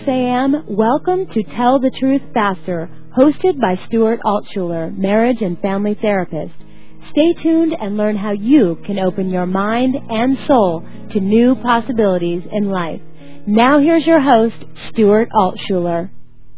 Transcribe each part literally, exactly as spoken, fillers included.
A M, welcome to Tell the Truth Faster, hosted by Stuart Altshuler, marriage and family therapist. Stay tuned and learn how you can open your mind and soul to new possibilities in life. Now here's your host, Stuart Altshuler.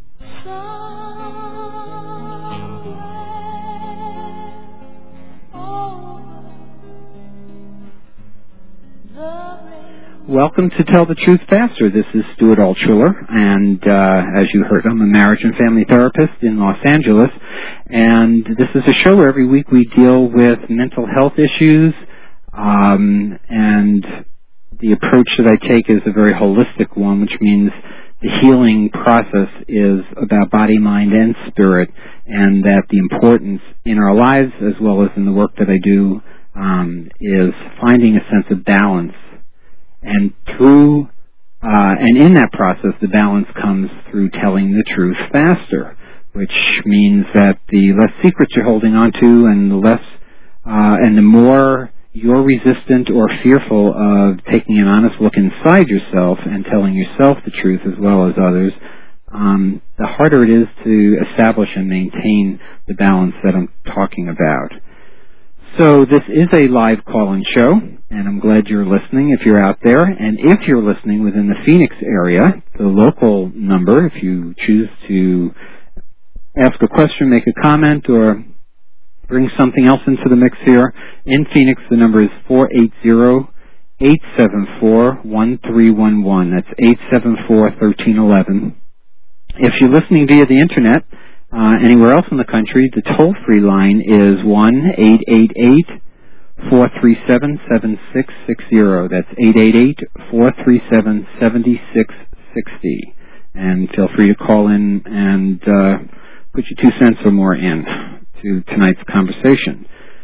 Welcome to Tell the Truth Faster. This is Stuart Altshuler, and uh, as you heard, I'm a marriage and family therapist in Los Angeles, and this is a show where every week we deal with mental health issues, um, and the approach that I take is a very holistic one, which means the healing process is about body, mind, and spirit, and that the importance in our lives, as well as in the work that I do, um, is finding a sense of balance. And through, uh, and in that process, the balance comes through telling the truth faster, which means that the less secrets you're holding on to, and the less, uh, and the more you're resistant or fearful of taking an honest look inside yourself and telling yourself the truth as well as others, um, the harder it is to establish and maintain the balance that I'm talking about. So this is a live call-in show, and I'm glad you're listening if you're out there. And if you're listening within the Phoenix area, the local number, if you choose to ask a question, make a comment, or bring something else into the mix here, in Phoenix, the number is four eight zero, eight seven four, one three one one. That's eight seven four, one three one one. If you're listening via the Internet, Uh, anywhere else in the country, the toll-free line is one eight eight eight, four three seven, seven six six zero. That's eight eight eight, four three seven, seven six six zero. And feel free to call in and uh, put your two cents or more in to tonight's conversation.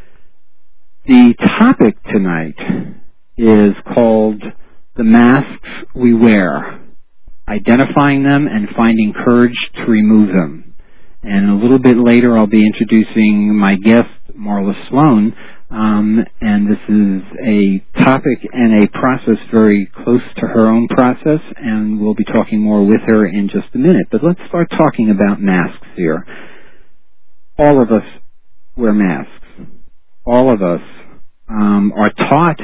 The topic tonight is called The Masks We Wear, Identifying Them and Finding Courage to Remove Them. And a little bit later, I'll be introducing my guest, Marla Sloan, um, and this is a topic and a process very close to her own process, and we'll be talking more with her in just a minute. But let's start talking about masks here. All of us wear masks. All of us um, are taught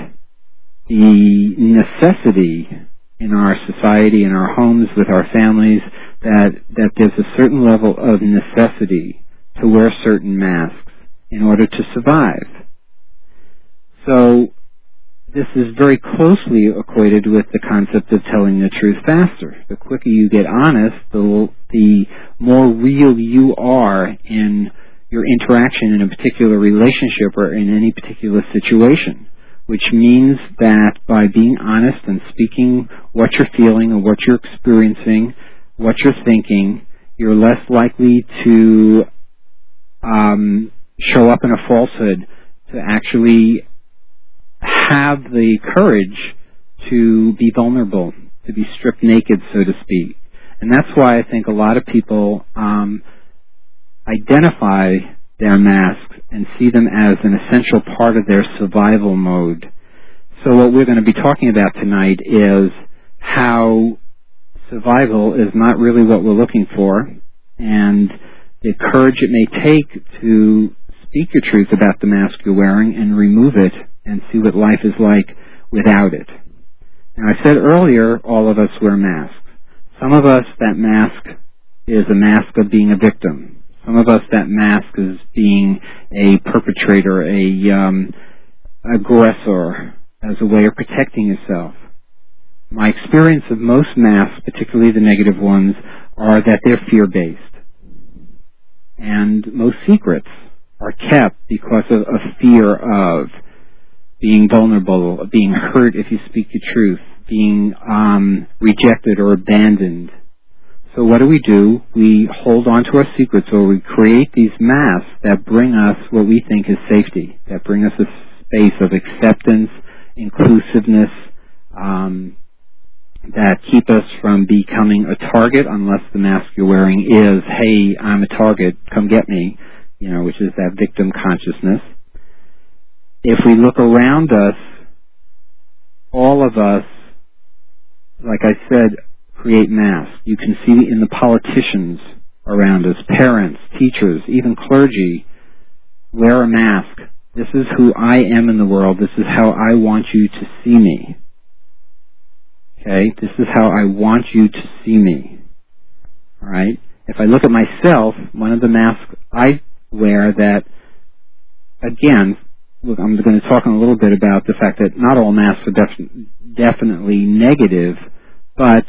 the necessity in our society, in our homes, with our families, that that there's a certain level of necessity to wear certain masks in order to survive. So this is very closely equated with the concept of telling the truth faster. The quicker you get honest, the, the more real you are in your interaction in a particular relationship or in any particular situation, which means that by being honest and speaking what you're feeling or what you're experiencing, what you're thinking, you're less likely to um, show up in a falsehood, to actually have the courage to be vulnerable, to be stripped naked, so to speak. And that's why I think a lot of people um, identify their masks and see them as an essential part of their survival mode. So what we're going to be talking about tonight is how survival is not really what we're looking for, and the courage it may take to speak your truth about the mask you're wearing and remove it and see what life is like without it. Now, I said earlier, all of us wear masks. Some of us, that mask is a mask of being a victim. Some of us, that mask is being a perpetrator, a um, aggressor, as a way of protecting yourself. My experience of most masks, particularly the negative ones, are that they're fear-based. And most secrets are kept because of a fear of being vulnerable, of being hurt if you speak the truth, being um, rejected or abandoned. So what do we do? We hold on to our secrets, or we create these masks that bring us what we think is safety, that bring us a space of acceptance, inclusiveness, um, that keep us from becoming a target, unless the mask you're wearing is, hey, I'm a target, come get me, you know, which is that victim consciousness. If we look around us, all of us, like I said, create masks. You can see in the politicians around us, parents, teachers, even clergy, wear a mask. This is who I am in the world. This is how I want you to see me. Okay? This is how I want you to see me. All right? If I look at myself, one of the masks I wear that, again, look, I'm going to talk in a little bit about the fact that not all masks are def- definitely negative, but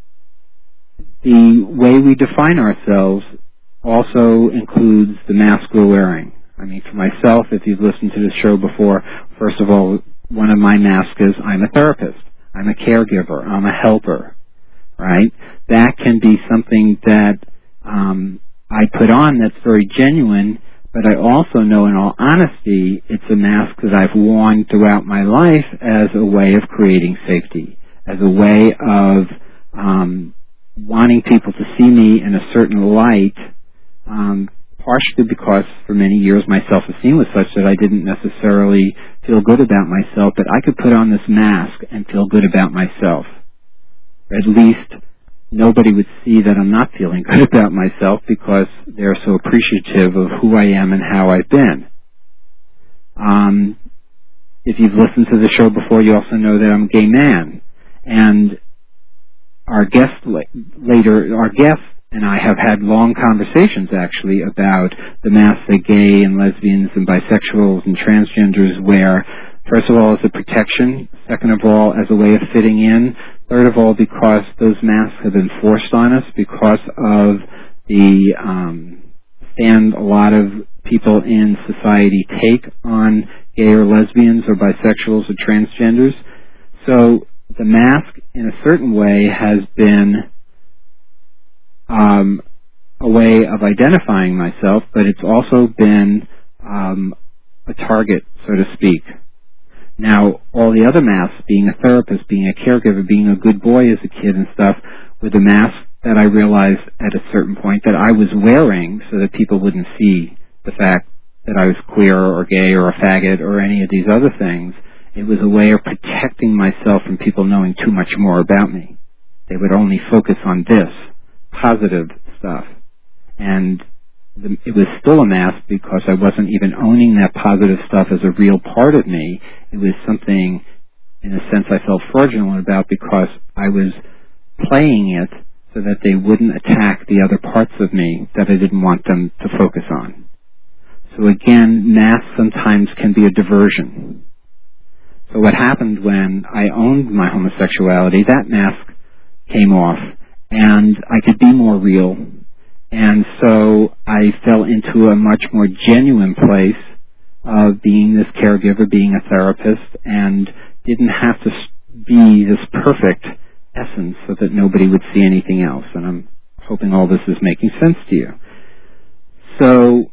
the way we define ourselves also includes the mask we're wearing. I mean, for myself, if you've listened to this show before, first of all, one of my masks is I'm a therapist, I'm a caregiver, I'm a helper, right? That can be something that um, I put on that's very genuine, but I also know in all honesty it's a mask that I've worn throughout my life as a way of creating safety, as a way of um, wanting people to see me in a certain light, um, partially because for many years my self-esteem was such that I didn't necessarily feel good about myself, but I could put on this mask and feel good about myself. At least nobody would see that I'm not feeling good about myself because they're so appreciative of who I am and how I've been. Um, if you've listened to the show before, you also know that I'm a gay man. And our guest la- later, our guest and I have had long conversations actually about the masks that gay and lesbians and bisexuals and transgenders wear. First of all, as a protection. Second of all, as a way of fitting in. Third of all, because those masks have been forced on us because of the um, stand a lot of people in society take on gay or lesbians or bisexuals or transgenders. So the mask, in a certain way, has been um, a way of identifying myself, but it's also been um, a target, so to speak. Now, all the other masks, being a therapist, being a caregiver, being a good boy as a kid and stuff, were the masks that I realized at a certain point that I was wearing so that people wouldn't see the fact that I was queer or gay or a faggot or any of these other things. It was a way of protecting myself from people knowing too much more about me. They would only focus on this positive stuff. And the, it was still a mask because I wasn't even owning that positive stuff as a real part of me. It was something, in a sense, I felt fraudulent about because I was playing it so that they wouldn't attack the other parts of me that I didn't want them to focus on. So again, masks sometimes can be a diversion. So what happened when I owned my homosexuality, that mask came off and I could be more real. And so I fell into a much more genuine place of being this caregiver, being a therapist, and didn't have to be this perfect essence so that nobody would see anything else. And I'm hoping all this is making sense to you. So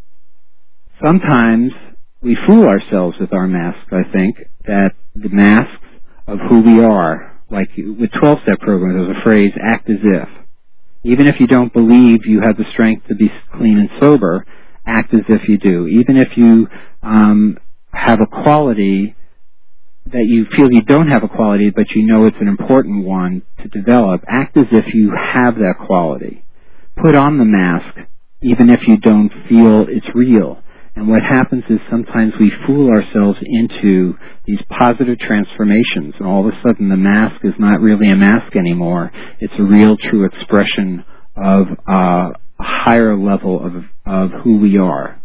sometimes we fool ourselves with our masks, I think, that the masks of who we are, like with twelve-step programs, there's a phrase, act as if. Even if you don't believe you have the strength to be clean and sober, act as if you do. Even if you um, have a quality that you feel you don't have a quality, but you know it's an important one to develop, act as if you have that quality. Put on the mask, even if you don't feel it's real. And what happens is sometimes we fool ourselves into these positive transformations, and all of a sudden the mask is not really a mask anymore. It's a real, true expression of uh, a higher level of, of who we are.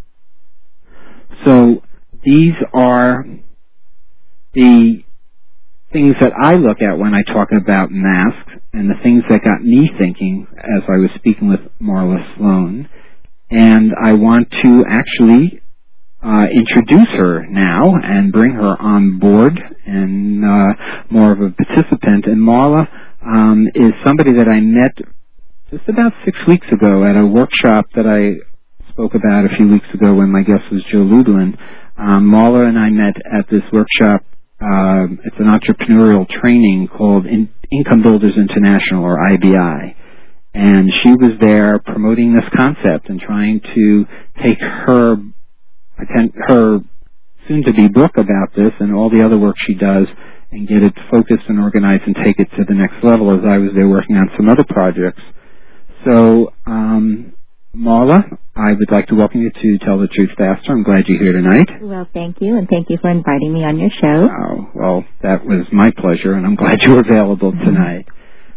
So these are the things that I look at when I talk about masks, and the things that got me thinking as I was speaking with Marla Sloan. And I want to actually uh, introduce her now and bring her on board and uh, more of a participant. And Marla um, is somebody that I met just about six weeks ago at a workshop that I spoke about a few weeks ago when my guest was Joe Lublin. Um, Marla and I met at this workshop. Uh, it's an entrepreneurial training called In- Income Builders International, or I B I. And she was there promoting this concept and trying to take her her soon-to-be book about this and all the other work she does and get it focused and organized and take it to the next level as I was there working on some other projects. So, um, Marla, I would like to welcome you to Tell the Truth Faster. I'm glad you're here tonight. Well, thank you, and thank you for inviting me on your show. Oh, well, that was my pleasure, and I'm glad you were available tonight.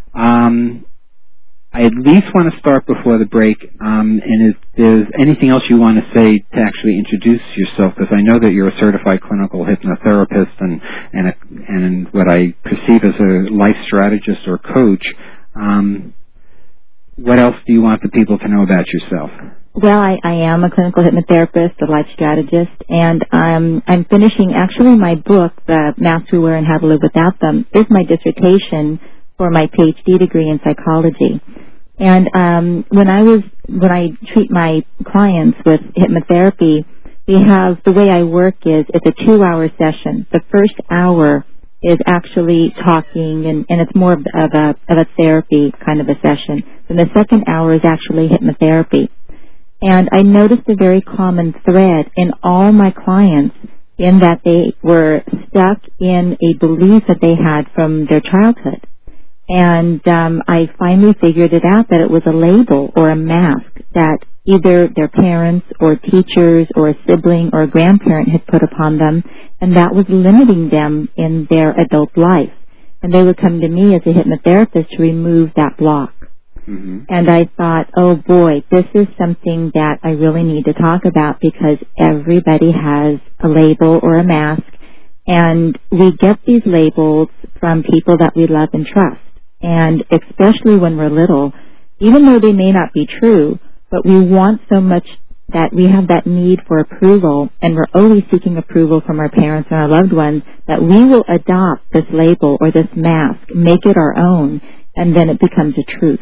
Um, I at least want to start before the break, um, and if there's anything else you want to say to actually introduce yourself, because I know that you're a certified clinical hypnotherapist and, and, a, and what I perceive as a life strategist or coach. Um, what else do you want the people to know about yourself? Well, I, I am a clinical hypnotherapist, a life strategist, and I'm, I'm finishing, actually my book, The Masks We Wear and How to Live Without Them, is my dissertation for my P H D degree in psychology. And um, when I was when I treat my clients with hypnotherapy, we have, the way I work is it's a two-hour session. The first hour is actually talking, and, and it's more of a, of a therapy kind of a session. And the second hour is actually hypnotherapy. And I noticed a very common thread in all my clients in that they were stuck in a belief that they had from their childhood. And um, I finally figured it out that it was a label or a mask that either their parents or teachers or a sibling or a grandparent had put upon them, and that was limiting them in their adult life. And they would come to me as a hypnotherapist to remove that block. Mm-hmm. And I thought, oh boy, this is something that I really need to talk about, because everybody has a label or a mask, and we get these labels from people that we love and trust. And especially when we're little, even though they may not be true, but we want so much that we have that need for approval, and we're always seeking approval from our parents and our loved ones, that we will adopt this label or this mask, make it our own, and then it becomes a truth.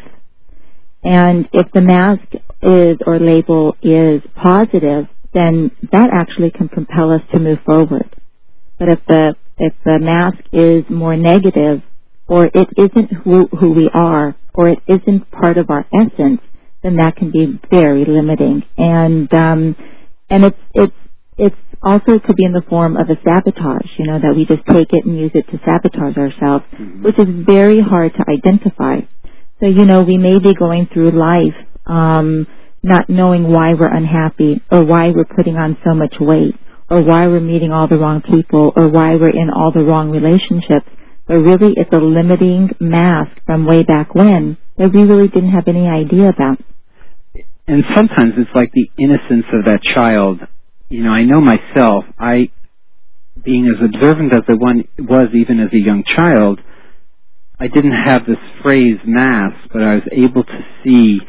And if the mask is or label is positive, then that actually can propel us to move forward. But if the if the mask is more negative, or it isn't who, who we are, or it isn't part of our essence, then that can be very limiting. And um, and it's it's it's also could be in the form of a sabotage, you know, that we just take it and use it to sabotage ourselves, mm-hmm. which is very hard to identify. So, you know, we may be going through life um, not knowing why we're unhappy, or why we're putting on so much weight, or why we're meeting all the wrong people, or why we're in all the wrong relationships. But really, it's a limiting mask from way back when that we really didn't have any idea about. And sometimes it's like the innocence of that child. You know, I know myself, I, being as observant as I one was even as a young child, I didn't have this phrase mask, but I was able to see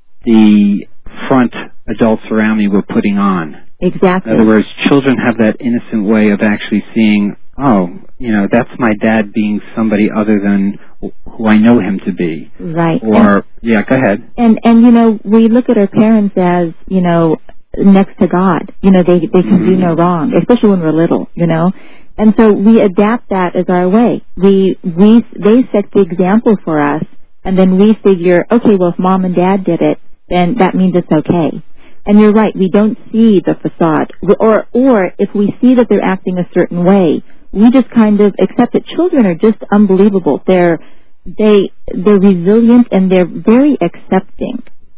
the front adults around me were putting on. Exactly. In other words, children have that innocent way of actually seeing, oh, you know, that's my dad being somebody other than who I know him to be. Right. Or, and, yeah, go ahead. And, and, you know, we look at our parents as, you know, next to God. You know, they, they can mm-hmm. do no wrong, especially when we're little, you know. And so we adapt that as our way. We, we, they set the example for us, and then we figure, okay, well, if mom and dad did it, then that means it's okay. And you're right, we don't see the facade. Or, or if we see that they're acting a certain way, we just kind of accept it. Children are just unbelievable. They're, they, they're resilient, and they're very accepting.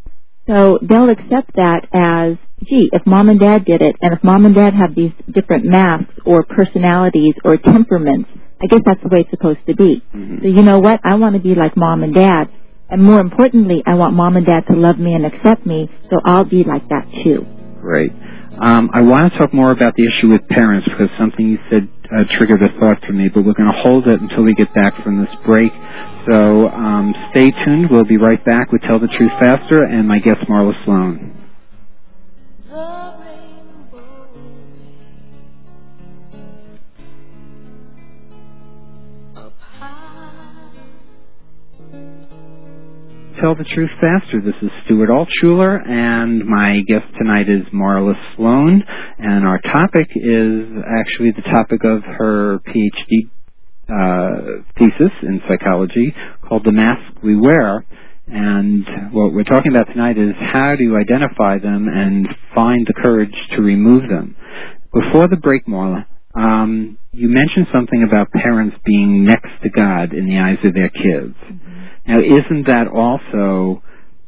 So they'll accept that as, gee, if mom and dad did it, and if mom and dad have these different masks or personalities or temperaments, I guess that's the way it's supposed to be. Mm-hmm. So you know what? I want to be like mom and dad. And more importantly, I want mom and dad to love me and accept me, so I'll be like that too. Great. Um, I want to talk more about the issue with parents, because something you said uh, triggered a thought for me, but we're going to hold it until we get back from this break. So um, stay tuned. We'll be right back with Tell the Truth Faster and my guest, Marla Sloan. Tell the Truth Faster. This is Stuart Altshuler, and my guest tonight is Marla Sloan, and our topic is actually the topic of her P H D uh, thesis in psychology called The Mask We Wear. And what we're talking about tonight is how to identify them and find the courage to remove them. Before the break, Marla, um, you mentioned something about parents being next to God in the eyes of their kids. Mm-hmm. Now, isn't that also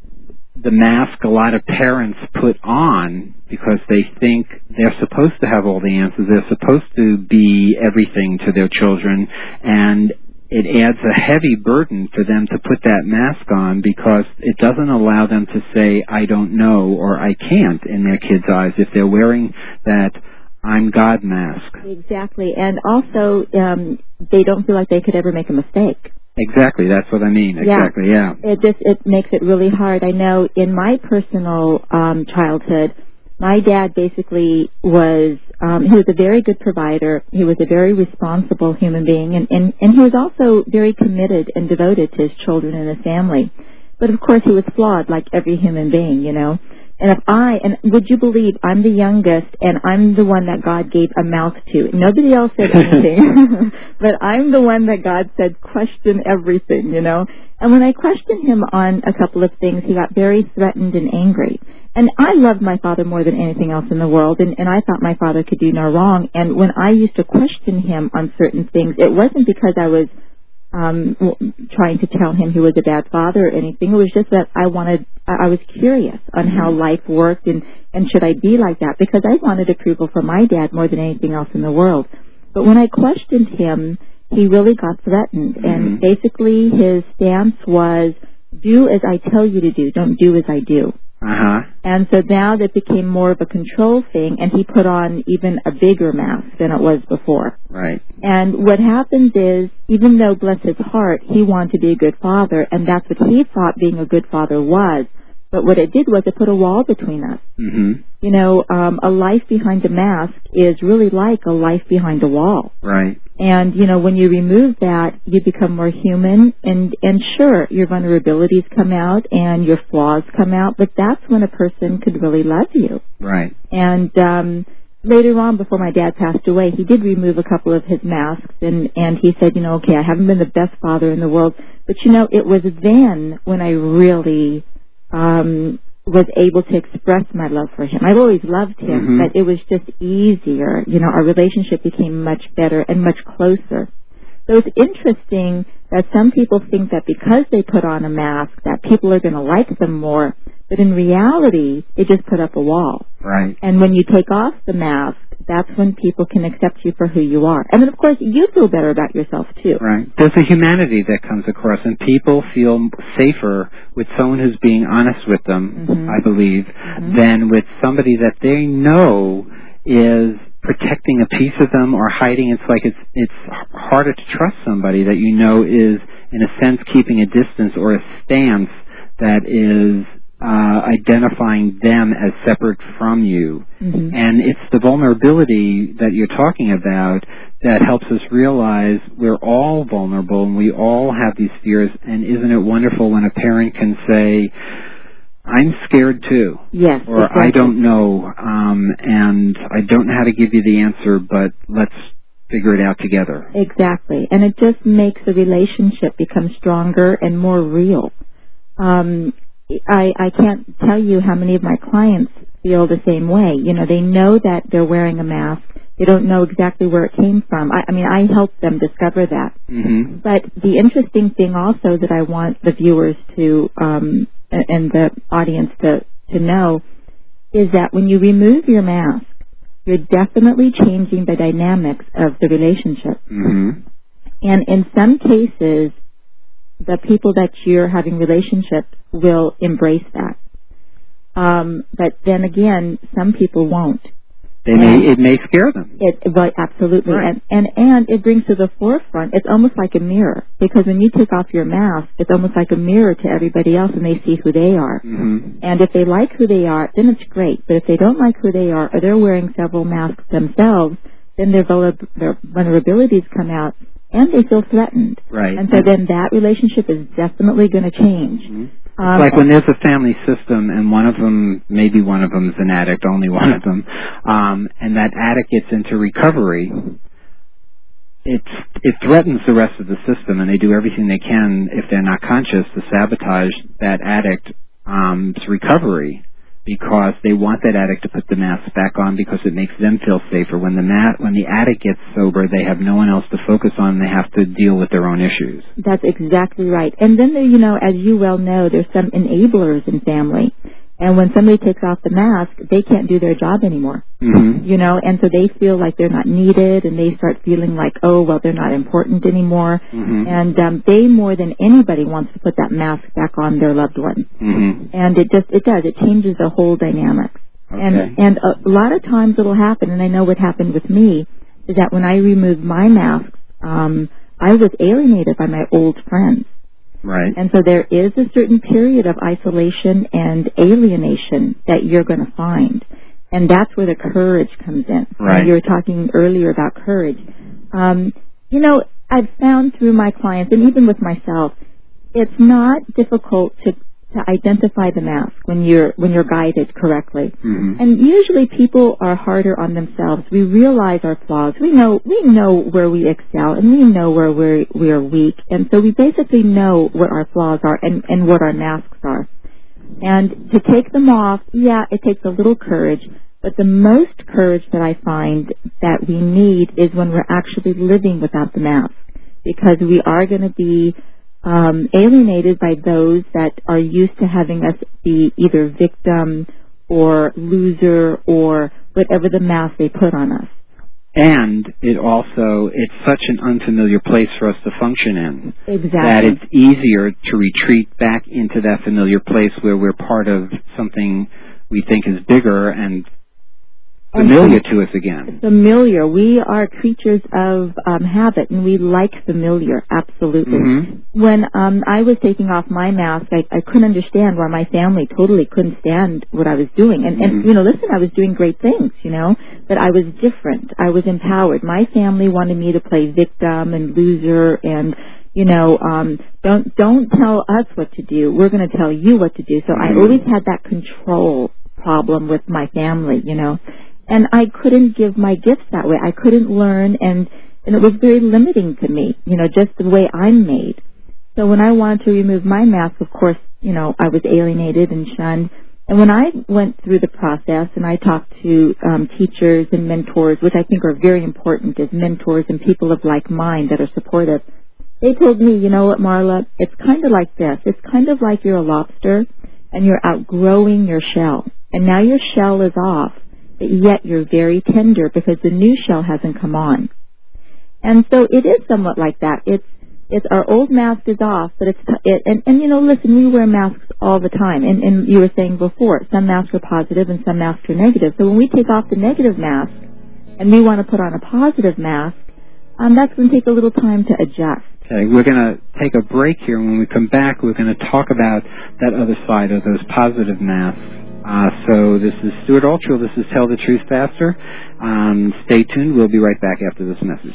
the mask a lot of parents put on because they think they're supposed to have all the answers, they're supposed to be everything to their children, and it adds a heavy burden for them to put that mask on because it doesn't allow them to say, I don't know or I can't in their kids' eyes if they're wearing that I'm God mask. Exactly. And also, um, they don't feel like they could ever make a mistake. Exactly. That's what I mean. Exactly, yeah. yeah. It just, it makes it really hard. I know in my personal um, childhood, my dad basically was, um, he was a very good provider. He was a very responsible human being, and, and, and he was also very committed and devoted to his children and his family. But of course he was flawed like every human being, you know. And if I, and would you believe I'm the youngest and I'm the one that God gave a mouth to. Nobody else said anything, but I'm the one that God said question everything, you know. And when I questioned him on a couple of things, he got very threatened and angry. And I loved my father more than anything else in the world, and, and I thought my father could do no wrong. And when I used to question him on certain things, it wasn't because I was um trying to tell him he was a bad father or anything. It was just that I wanted, I was curious on how life worked and, and should I be like that, because I wanted approval from my dad more than anything else in the world. But when I questioned him, he really got threatened. Mm-hmm. And basically his stance was, do as I tell you to do, don't do as I do. Uh-huh. And so now that became more of a control thing, and he put on even a bigger mask than it was before. Right. And what happens is, even though, bless his heart, he wanted to be a good father, and that's what he thought being a good father was, but what it did was it put a wall between us. Mm-hmm. You know, um, a life behind a mask is really like a life behind a wall. Right. And, you know, when you remove that, you become more human, and, and sure, your vulnerabilities come out and your flaws come out, but that's when a person could really love you. Right. And um, later on, before my dad passed away, he did remove a couple of his masks, and, and he said, you know, okay, I haven't been the best father in the world, but, you know, it was then when I really um was able to express my love for him. I've always loved him, mm-hmm. but it was just easier. You know, our relationship became much better and much closer. So it's interesting that some people think that because they put on a mask that people are going to like them more, but in reality, it just put up a wall. Right. And when you take off the mask, that's when people can accept you for who you are. And then, of course, you feel better about yourself, too. Right. There's a humanity that comes across, and people feel safer with someone who's being honest with them, mm-hmm. I believe, mm-hmm. than with somebody that they know is protecting a piece of them or hiding. It's like it's it's harder to trust somebody that you know is, in a sense, keeping a distance or a stance that is uh, identifying them as separate from you. Mm-hmm. And it's the vulnerability that you're talking about that helps us realize we're all vulnerable and we all have these fears. And isn't it wonderful when a parent can say, I'm scared too. Yes. Or exactly. I don't know, um, and I don't know how to give you the answer, but let's figure it out together. Exactly. And it just makes the relationship become stronger and more real. Um, I, I can't tell you how many of my clients feel the same way. You know, they know that they're wearing a mask. They don't know exactly where it came from. I, I mean, I help them discover that. Mm-hmm. But the interesting thing also that I want the viewers to um, and the audience to, to know is that when you remove your mask, you're definitely changing the dynamics of the relationship. Mm-hmm. And in some cases, the people that you're having relationships will embrace that. Um, but then again, some people won't. They may, it may scare them. It, well, absolutely. Right. And, and, and it brings to the forefront, it's almost like a mirror. Because when you take off your mask, it's almost like a mirror to everybody else and they see who they are. Mm-hmm. And if they like who they are, then it's great. But if they don't like who they are, or they're wearing several masks themselves, then their, vulner- their vulnerabilities come out and they feel threatened. Right. And so then that relationship is definitely going to change. Mm-hmm. Um, like when there's a family system and one of them, maybe one of them is an addict, only one of them, um, and that addict gets into recovery, it's, it threatens the rest of the system, and they do everything they can, if they're not conscious, to sabotage that addict's um, recovery, because they want that addict to put the mask back on because it makes them feel safer. When the ma- when the addict gets sober, they have no one else to focus on. They have to deal with their own issues. That's exactly right. And then, there, you know, as you well know, there's some enablers in family. And when somebody takes off the mask, they can't do their job anymore. Mm-hmm. You know, and so they feel like they're not needed, and they start feeling like, oh, well, they're not important anymore. Mm-hmm. And um, they, more than anybody, wants to put that mask back on their loved one. Mm-hmm. And it just, it does. It changes the whole dynamic. Okay. And and a lot of times it'll happen, and I know what happened with me, is that when I removed my mask, um, I was alienated by my old friends. Right. And so there is a certain period of isolation and alienation that you're going to find. And that's where the courage comes in. Right. And you were talking earlier about courage. Um, you know, I've found through my clients, and even with myself, it's not difficult to to identify the mask when you're when you're guided correctly. Mm-hmm. And usually people are harder on themselves. We realize our flaws. We know we know where we excel, and we know where we're we're weak. And so we basically know what our flaws are and, and what our masks are. And to take them off, yeah, it takes a little courage. But the most courage that I find that we need is when we're actually living without the mask, because we are going to be Um, alienated by those that are used to having us be either victim or loser or whatever the mask they put on us. And it also, it's such an unfamiliar place for us to function in. Exactly. That it's easier to retreat back into that familiar place where we're part of something we think is bigger and familiar to us again. Familiar. We are creatures of um, habit, and we like familiar, absolutely. Mm-hmm. When um, I was taking off my mask, I, I couldn't understand why my family totally couldn't stand what I was doing. And, mm-hmm. and, you know, listen, I was doing great things, you know, but I was different. I was empowered. My family wanted me to play victim and loser and, you know, um, don't don't tell us what to do. We're going to tell you what to do. So mm-hmm. I always had that control problem with my family, you know. And I couldn't give my gifts that way. I couldn't learn, and, and it was very limiting to me, you know, just the way I'm made. So when I wanted to remove my mask, of course, you know, I was alienated and shunned. And when I went through the process and I talked to um, teachers and mentors, which I think are very important as mentors and people of like mind that are supportive, they told me, you know what, Marla, it's kind of like this. It's kind of like you're a lobster and you're outgrowing your shell. And now your shell is off. But yet you're very tender because the new shell hasn't come on. And so it is somewhat like that. It's it's our old mask is off, but it's it, and and you know, listen, we wear masks all the time. And and you were saying before, some masks are positive and some masks are negative. So when we take off the negative mask and we want to put on a positive mask, um, that's going to take a little time to adjust. Okay, we're going to take a break here. When we come back, we're going to talk about that other side of those positive masks. Uh, so this is Stuart Altschul. This is Tell the Truth Faster. Um, stay tuned. We'll be right back after this message.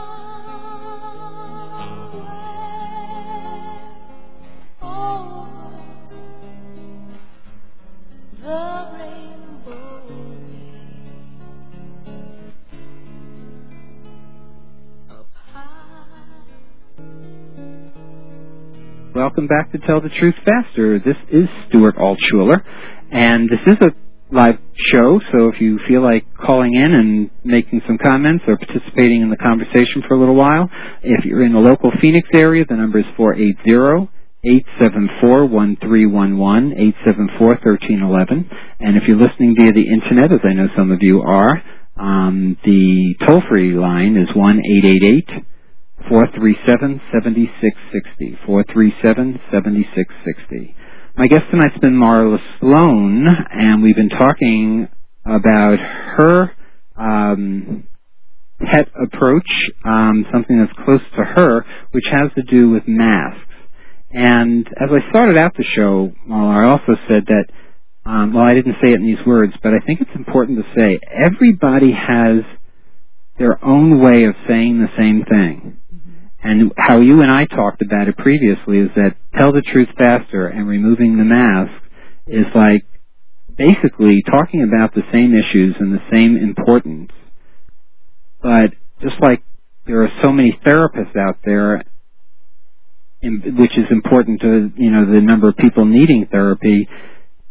Welcome back to Tell the Truth Faster. This is Stuart Altschuler. And this is a live show, so if you feel like calling in and making some comments or participating in the conversation for a little while, if you're in the local Phoenix area, the number is four eight zero, eight seven four, one three one one, eight seven four, one three one one. And if you're listening via the Internet, as I know some of you are, um, the toll-free line is one eight eight eight, four three seven, seven six six zero, four three seven, seven six six zero. My guest tonight's been Marla Sloan, and we've been talking about her um, pet approach, um, something that's close to her, which has to do with masks. And as I started out the show, Marla, I also said that, um, well, I didn't say it in these words, but I think it's important to say everybody has their own way of saying the same thing. And how you and I talked about it previously is that Tell the Truth Faster and removing the mask is like basically talking about the same issues and the same importance. But just like there are so many therapists out there, in, which is important to, you know, the number of people needing therapy,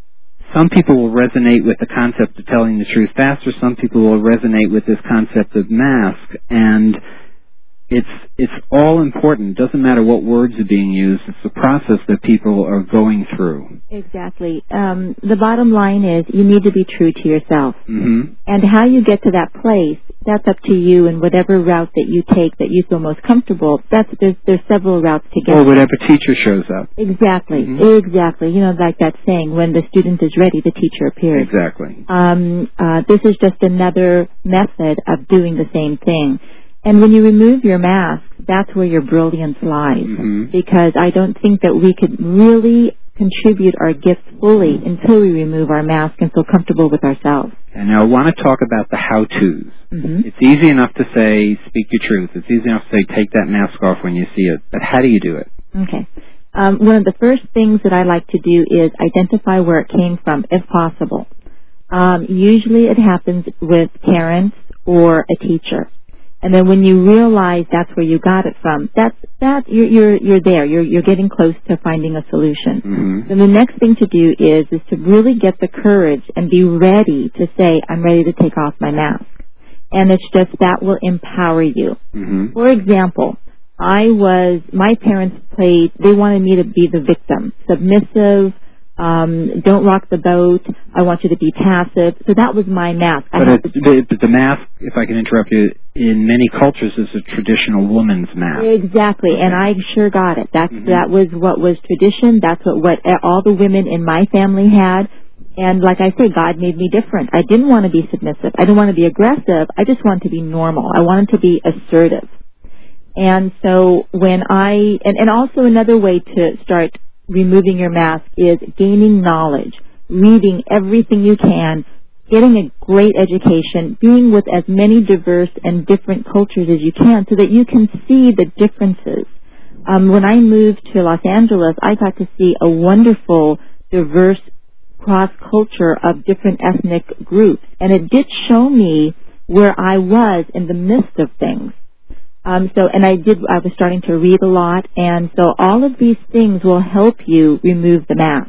some people will resonate with the concept of telling the truth faster. Some people will resonate with this concept of mask, and it's it's all important. It doesn't matter what words are being used. It's the process that people are going through. Exactly. Um, the bottom line is you need to be true to yourself. Mm-hmm. And how you get to that place, that's up to you, and whatever route that you take that you feel most comfortable, that's there's, there's several routes to get Or there. whatever teacher shows up. Exactly. Mm-hmm. Exactly. You know, like that saying, when the student is ready, the teacher appears. Exactly. Um, uh, this is just another method of doing the same thing. And when you remove your mask, that's where your brilliance lies. Mm-hmm. Because I don't think that we could really contribute our gifts fully until we remove our mask and feel comfortable with ourselves. And now I want to talk about the how-tos. Mm-hmm. It's easy enough to say, speak your truth. It's easy enough to say, take that mask off when you see it. But how do you do it? Okay. Um, one of the first things that I like to do is identify where it came from, if possible. Um, usually it happens with parents or a teacher. And then when you realize that's where you got it from, that's that you're you're, you're there. You're you're getting close to finding a solution. Mm-hmm. So the next thing to do is is to really get the courage and be ready to say, I'm ready to take off my mask. And it's just that will empower you. Mm-hmm. For example, I was my parents played. They wanted me to be the victim, submissive. Um, don't rock the boat. I want you to be passive. So that was my mask. But it, the, the mask, if I can interrupt you, in many cultures is a traditional woman's mask. Exactly, and I sure got it. That's, mm-hmm. That was what was tradition. That's what, what all the women in my family had. And like I say, God made me different. I didn't want to be submissive. I didn't want to be aggressive. I just wanted to be normal. I wanted to be assertive. And so when I, and, and also another way to start removing your mask is gaining knowledge, reading everything you can, getting a great education, being with as many diverse and different cultures as you can so that you can see the differences. Um, when I moved to Los Angeles, I got to see a wonderful, diverse cross-culture of different ethnic groups, and it did show me where I was in the midst of things. Um, so, and I did, I was starting to read a lot, and so all of these things will help you remove the mask.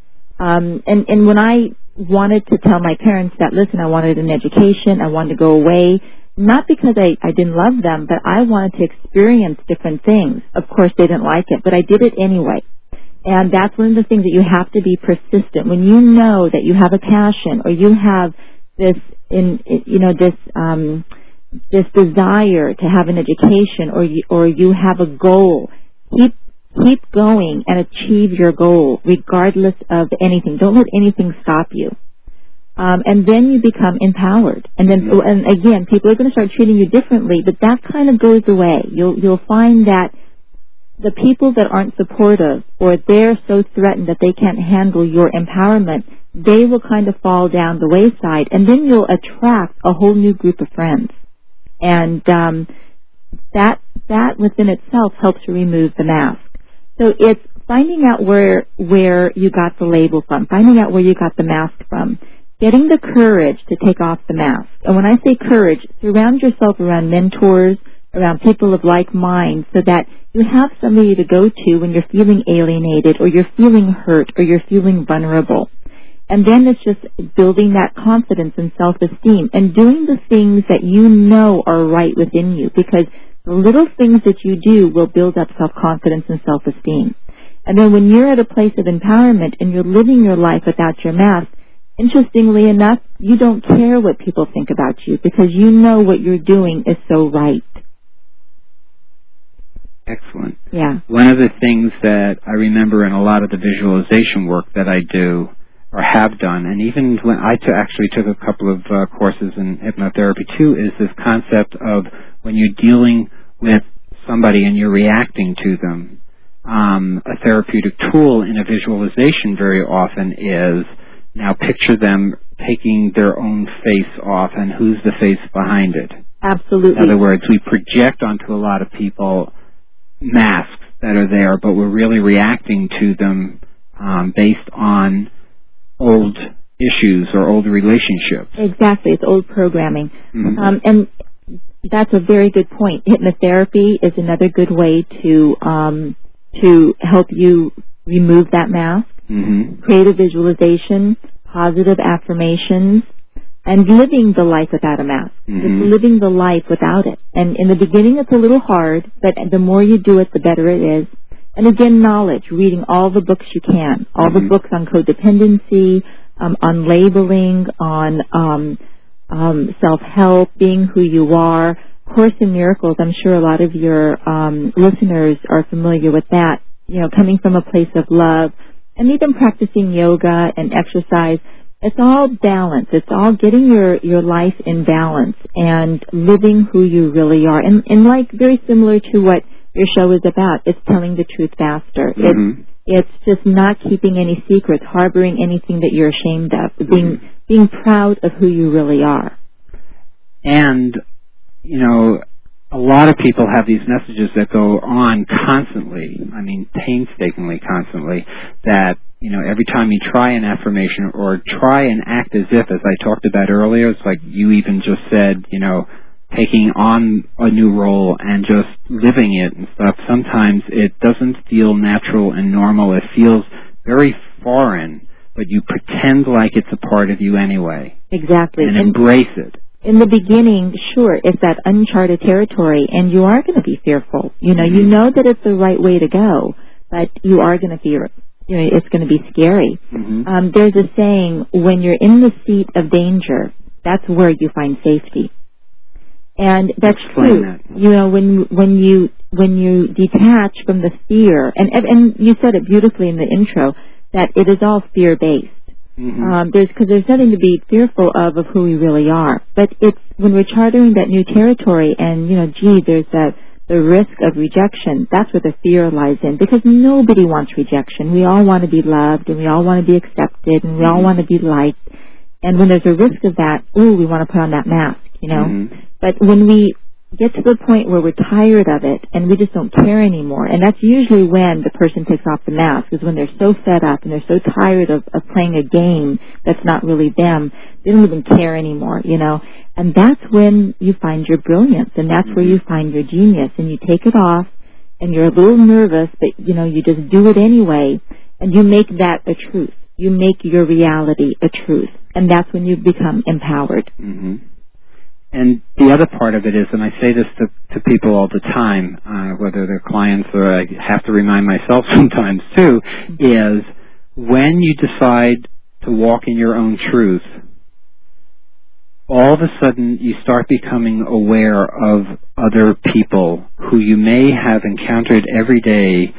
Um, and, and when I wanted to tell my parents that, listen, I wanted an education, I wanted to go away, not because I, I didn't love them, but I wanted to experience different things. Of course, they didn't like it, but I did it anyway. And that's one of the things that you have to be persistent. When you know that you have a passion or you have this, in, you know, this, um, this desire to have an education, or you, or you have a goal, keep keep going and achieve your goal regardless of anything. Don't let anything stop you. Um, and then you become empowered. And then, and again, people are going to start treating you differently, but that kind of goes away. You'll you'll find that the people that aren't supportive, or they're so threatened that they can't handle your empowerment, they will kind of fall down the wayside, and then you'll attract a whole new group of friends. And um, that that within itself helps to remove the mask. So it's finding out where where you got the label from, finding out where you got the mask from, getting the courage to take off the mask. And when I say courage, surround yourself around mentors, around people of like mind, so that you have somebody to go to when you're feeling alienated, or you're feeling hurt, or you're feeling vulnerable. And then it's just building that confidence and self-esteem and doing the things that you know are right within you, because the little things that you do will build up self-confidence and self-esteem. And then when you're at a place of empowerment and you're living your life without your mask, interestingly enough, you don't care what people think about you, because you know what you're doing is so right. Excellent. Yeah. One of the things that I remember in a lot of the visualization work that I do, or have done, and even when I t- actually took a couple of uh, courses in hypnotherapy too, is this concept of when you're dealing with somebody and you're reacting to them. Um, a therapeutic tool in a visualization very often is, now picture them taking their own face off, and who's the face behind it? Absolutely. In other words, we project onto a lot of people masks that are there, but we're really reacting to them um, based on old issues or old relationships. Exactly. It's old programming. Mm-hmm. Um, and that's a very good point. Hypnotherapy is another good way to um, to help you remove that mask. Mm-hmm. Create a visualization. positive affirmations, and living the life without a mask. Mm-hmm. Just living the life without it. And in the beginning it's a little hard, but the more you do it, the better it is. And again, knowledge, reading all the books you can, all mm-hmm. the books on codependency, um, on labeling, on um, um, self-help, being who you are. Course in Miracles, I'm sure a lot of your um, listeners are familiar with that, you know, coming from a place of love, and even practicing yoga and exercise. It's all balance. It's all getting your, your life in balance and living who you really are. And, and like very similar to what your show is about, it's telling the truth faster. Mm-hmm. It's, it's just not keeping any secrets, harboring anything that you're ashamed of, being, mm-hmm. being proud of who you really are. And, you know, a lot of people have these messages that go on constantly, I mean painstakingly constantly, that, you know, every time you try an affirmation or try and act as if, as I talked about earlier, it's like you even just said, you know, taking on a new role and just living it and stuff, sometimes it doesn't feel natural and normal. It feels very foreign, but you pretend like it's a part of you anyway. Exactly. And embrace it. In the beginning, sure, it's that uncharted territory, and you are going to be fearful. You know, mm-hmm. you know that it's the right way to go, but you are going to fear it. You know, it's going to be scary. Mm-hmm. Um, there's a saying, when you're in the seat of danger, that's where you find safety. And that's Explain true. That. You know, when when you when you detach from the fear, and and you said it beautifully in the intro, that it is all fear-based. Mm-hmm. Um, there's because there's nothing to be fearful of of who we really are. But it's when we're chartering that new territory, and you know, gee, there's a the risk of rejection. That's where the fear lies in, because nobody wants rejection. We all want to be loved, and we all want to be accepted, and we all want to be liked. And when there's a risk of that, ooh, we want to put on that mask, you know. Mm-hmm. But when we get to the point where we're tired of it and we just don't care anymore, and that's usually when the person takes off the mask, is when they're so fed up and they're so tired of, of playing a game that's not really them, they don't even care anymore, you know. And that's when you find your brilliance, and that's where you find your genius, and you take it off, and you're a little nervous, but, you know, you just do it anyway, and you make that a truth. You make your reality a truth, and that's when you become empowered. Mm-hmm. And the other part of it is, and I say this to, to people all the time, uh, whether they're clients or I have to remind myself sometimes too, is when you decide to walk in your own truth, all of a sudden you start becoming aware of other people who you may have encountered every day.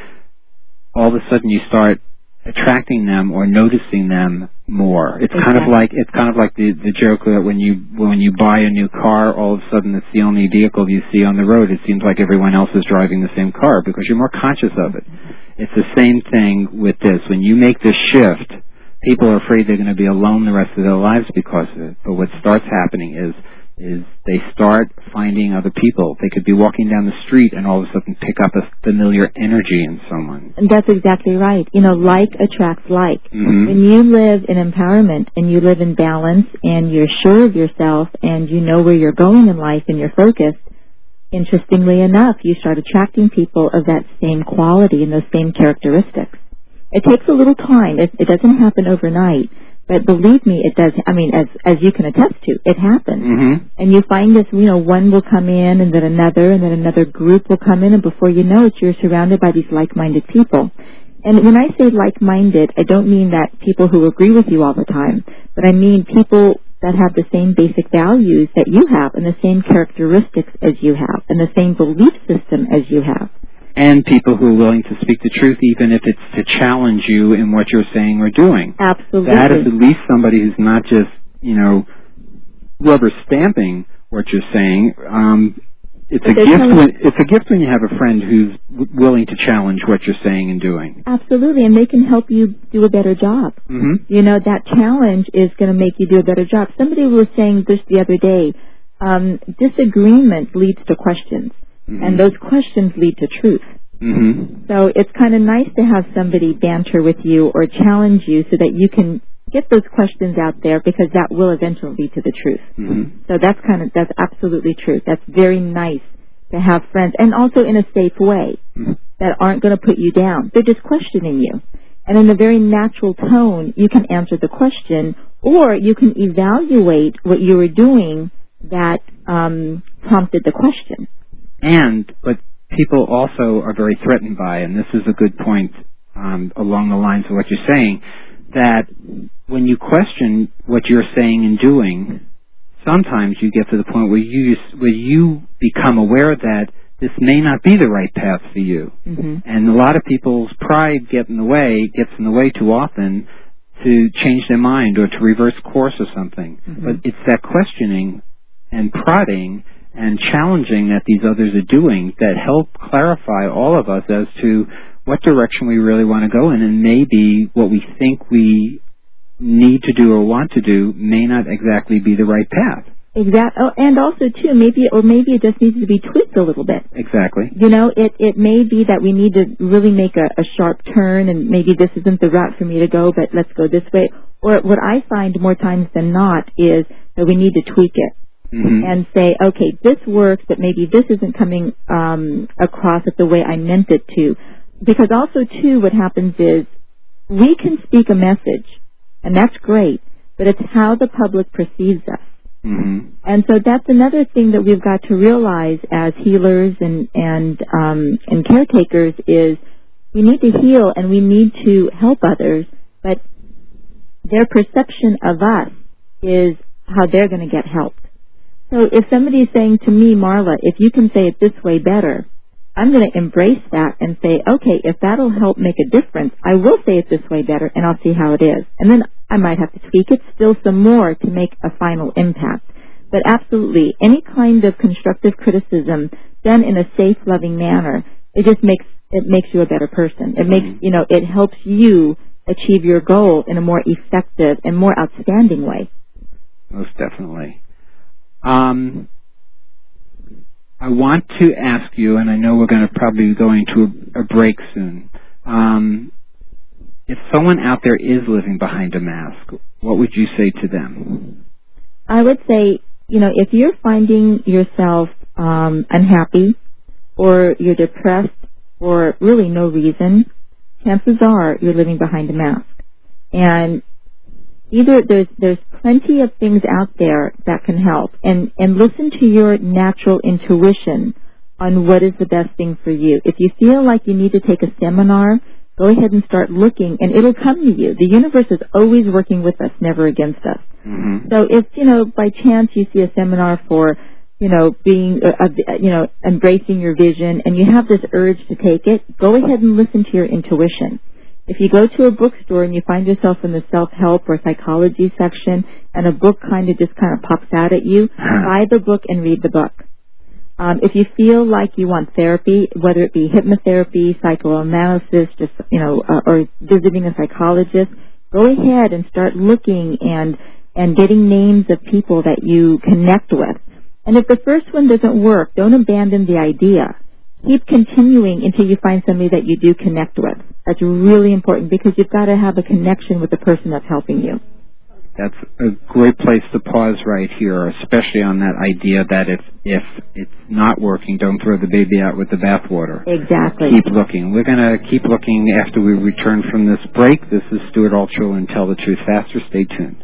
All of a sudden you start attracting them or noticing them more. It's exactly. kind of like it's kind of like the the joke that when you when you buy a new car, all of a sudden it's the only vehicle you see on the road. It seems like everyone else is driving the same car because you're more conscious of it. It's the same thing with this. When you make this shift, people are afraid they're going to be alone the rest of their lives because of it. But what starts happening is is they start finding other people. They could be walking down the street and all of a sudden pick up a familiar energy in someone. And that's exactly right. You know, like attracts like. Mm-hmm. When you live in empowerment and you live in balance and you're sure of yourself and you know where you're going in life and you're focused, interestingly enough, you start attracting people of that same quality and those same characteristics. It takes a little time. It, it doesn't happen overnight. But believe me, it does. I mean, as as you can attest to, it happens. Mm-hmm. And you find this, you know, one will come in, and then another, and then another group will come in, and before you know it, you're surrounded by these like-minded people. And when I say like-minded, I don't mean that people who agree with you all the time, but I mean people that have the same basic values that you have, and the same characteristics as you have, and the same belief system as you have. And people who are willing to speak the truth, even if it's to challenge you in what you're saying or doing. Absolutely. That is at least somebody who's not just, you know, rubber stamping what you're saying. Um, it's a gift. When, it's a gift when you have a friend who's w- willing to challenge what you're saying and doing. Absolutely, and they can help you do a better job. Mm-hmm. You know, that challenge is going to make you do a better job. Somebody was saying this the other day. Um, disagreement leads to questions. Mm-hmm. And those questions lead to truth. Mm-hmm. So it's kind of nice to have somebody banter with you or challenge you so that you can get those questions out there, because that will eventually lead to the truth. Mm-hmm. So that's kind of, that's absolutely true. That's very nice to have friends, and also in a safe way, mm-hmm. that aren't going to put you down. They're just questioning you. And in a very natural tone, you can answer the question Or you can evaluate what you were doing that um, prompted the question. And what people also are very threatened by, and this is a good point um, along the lines of what you're saying, that when you question what you're saying and doing, sometimes you get to the point where you where you become aware that this may not be the right path for you. Mm-hmm. And a lot of people's pride get in the way, gets in the way too often to change their mind or to reverse course or something. Mm-hmm. But it's that questioning and prodding and challenging that these others are doing that help clarify all of us as to what direction we really want to go in, and maybe what we think we need to do or want to do may not exactly be the right path. Exactly. Oh, and also, too, maybe, or maybe it just needs to be tweaked a little bit. Exactly. You know, it, it may be that we need to really make a, a sharp turn, and maybe this isn't the route for me to go, but let's go this way. Or what I find more times than not is that we need to tweak it. Mm-hmm. And say, okay, this works, but maybe this isn't coming um, across it the way I meant it to. Because also, too, what happens is we can speak a message, and that's great, but it's how the public perceives us. Mm-hmm. And so that's another thing that we've got to realize as healers and and um, and caretakers is we need to heal and we need to help others, but their perception of us is how they're going to get helped. So if somebody's saying to me, Marla, if you can say it this way better, I'm going to embrace that and say, okay, if that'll help make a difference, I will say it this way better, and I'll see how it is. And then I might have to tweak it still some more to make a final impact. But absolutely, any kind of constructive criticism done in a safe, loving manner, it just makes it makes you a better person. It makes, you know, it helps you achieve your goal in a more effective and more outstanding way. Most definitely. Um, I want to ask you, and I know we're going to probably be going to a, a break soon. Um, if someone out there is living behind a mask, what would you say to them? I would say, you know, if you're finding yourself um, unhappy or you're depressed for really no reason, chances are you're living behind a mask. And either there's there's plenty of things out there that can help, and and listen to your natural intuition on what is the best thing for you. If you feel like you need to take a seminar, go ahead and start looking, and it'll come to you. The universe is always working with us, never against us. Mm-hmm. So if, you know, by chance you see a seminar for, you know, being, uh, you know, embracing your vision, and you have this urge to take it, go ahead and listen to your intuition. If you go to a bookstore and you find yourself in the self-help or psychology section and a book kind of just kind of pops out at you, buy the book and read the book. Um, if you feel like you want therapy, whether it be hypnotherapy, psychoanalysis, just, you know, uh, or visiting a psychologist, go ahead and start looking and, and getting names of people that you connect with. And if the first one doesn't work, don't abandon the idea. Keep continuing until you find somebody that you do connect with. That's really important because you've got to have a connection with the person that's helping you. That's a great place to pause right here, especially on that idea that if if it's not working, don't throw the baby out with the bathwater. Exactly. Keep looking. We're going to keep looking after we return from this break. This is Stuart Altshuler and Tell the Truth Faster. Stay tuned.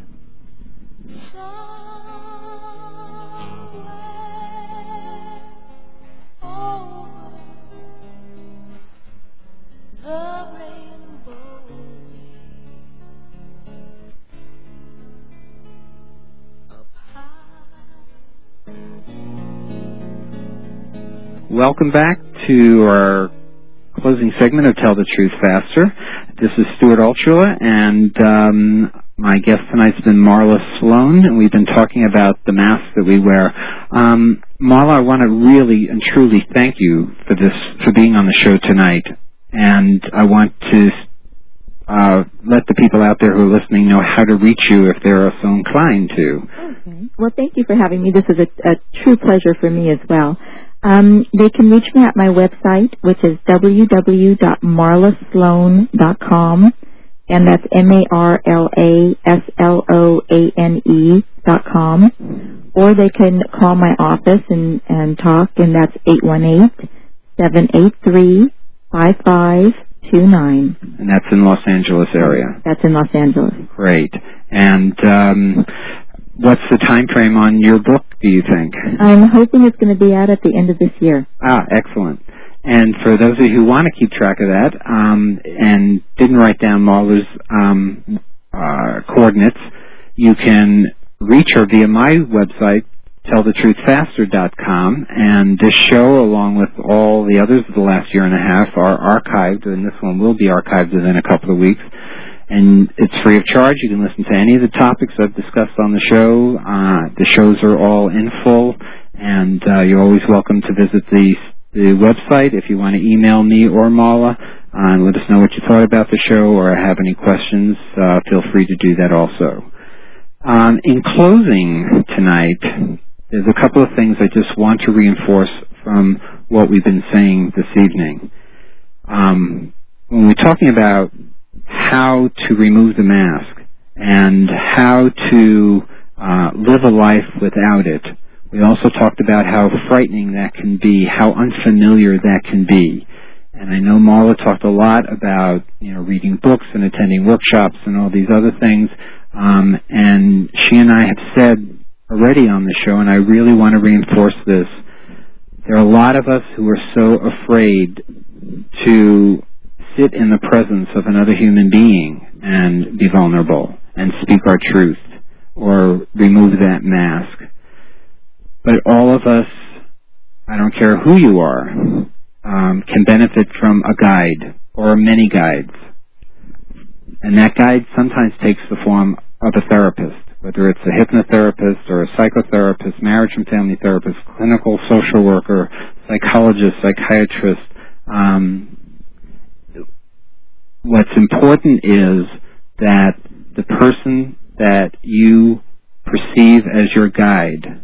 Welcome back to our closing segment of Tell the Truth Faster. This is Stuart Altshuler, and um, my guest tonight's been Marla Sloan, and we've been talking about the mask that we wear. Um, Marla, I want to really and truly thank you for this, for being on the show tonight, and I want to uh, let the people out there who are listening know how to reach you if they're so inclined to. Okay. Well, thank you for having me. This is a, a true pleasure for me as well. Um, they can reach me at my website, which is w w w dot marla sloan dot com, and that's M A R L A S L O A N E dot com. Or they can call my office and, and talk, and that's eight one eight, seven eight three, five five two nine. And that's in Los Angeles area? That's in Los Angeles. Great. And um, what's the time frame on your book, do you think? I'm hoping it's going to be out at the end of this year. Ah, excellent. And for those of you who want to keep track of that um, and didn't write down Marla's um, uh, coordinates, you can reach her via my website, tell the truth faster dot com, and this show, along with all the others of the last year and a half, are archived, and this one will be archived within a couple of weeks. And it's free of charge. You can listen to any of the topics I've discussed on the show. Uh, the shows are all in full, and uh, you're always welcome to visit the the website if you want to email me or Marla uh, and let us know what you thought about the show or have any questions. Uh, feel free to do that also. Um, in closing tonight, there's a couple of things I just want to reinforce from what we've been saying this evening. Um, when we're talking about how to remove the mask and how to uh, live a life without it, we also talked about how frightening that can be, how unfamiliar that can be. And I know Marla talked a lot about, you know, reading books and attending workshops and all these other things. Um, and she and I have said already on the show, and I really want to reinforce this, there are a lot of us who are so afraid to sit in the presence of another human being and be vulnerable and speak our truth or remove that mask. But all of us, I don't care who you are, um, can benefit from a guide or many guides. And that guide sometimes takes the form of a therapist, whether it's a hypnotherapist or a psychotherapist, marriage and family therapist, clinical social worker, psychologist, psychiatrist. Um, what's important is that the person that you perceive as your guide,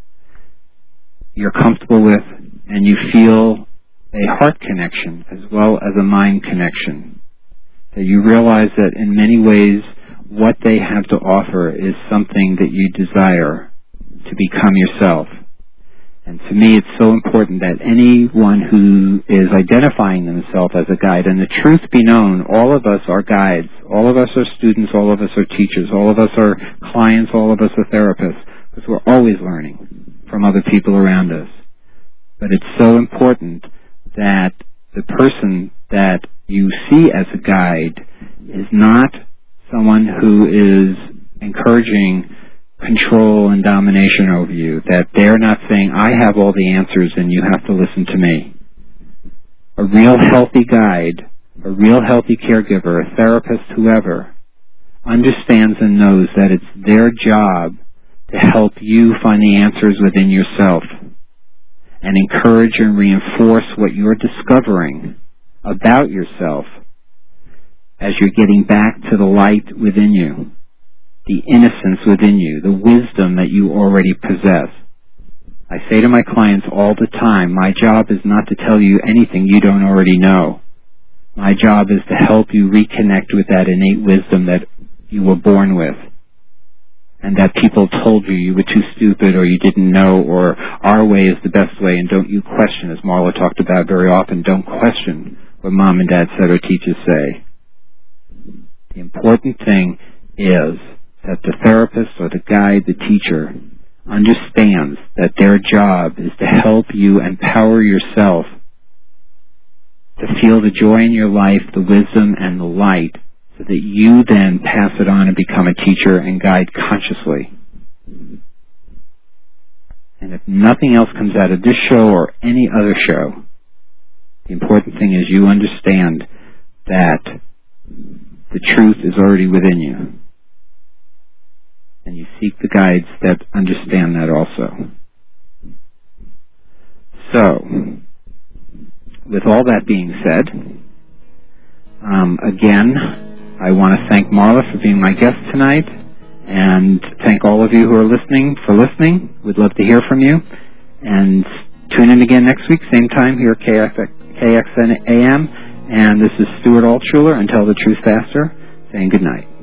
you're comfortable with, and you feel a heart connection as well as a mind connection. That you realize that in many ways what they have to offer is something that you desire to become yourself. And to me it's so important that anyone who is identifying themselves as a guide, and the truth be known, all of us are guides, all of us are students, all of us are teachers, all of us are clients, all of us are therapists, because we're always learning from other people around us. But it's so important that the person that you see as a guide is not someone who is encouraging control and domination over you, that they're not saying, I have all the answers and you have to listen to me. A real healthy guide, a real healthy caregiver, a therapist, whoever, understands and knows that it's their job to help you find the answers within yourself and encourage and reinforce what you're discovering about yourself as you're getting back to the light within you, the innocence within you, the wisdom that you already possess. I say to my clients all the time, my job is not to tell you anything you don't already know. My job is to help you reconnect with that innate wisdom that you were born with, and that people told you you were too stupid or you didn't know or our way is the best way, and don't you question, as Marla talked about very often, don't question what mom and dad said or teachers say. The important thing is that the therapist or the guide, the teacher, understands that their job is to help you empower yourself to feel the joy in your life, the wisdom and the light, so that you then pass it on and become a teacher and guide consciously. And if nothing else comes out of this show or any other show, the important thing is you understand that the truth is already within you. And you seek the guides that understand that also. So, with all that being said, um, again, I want to thank Marla for being my guest tonight, and thank all of you who are listening for listening. We'd love to hear from you. And tune in again next week, same time here at K X N A M. And this is Stuart Altshuler, and Tell the Truth Faster, saying good night.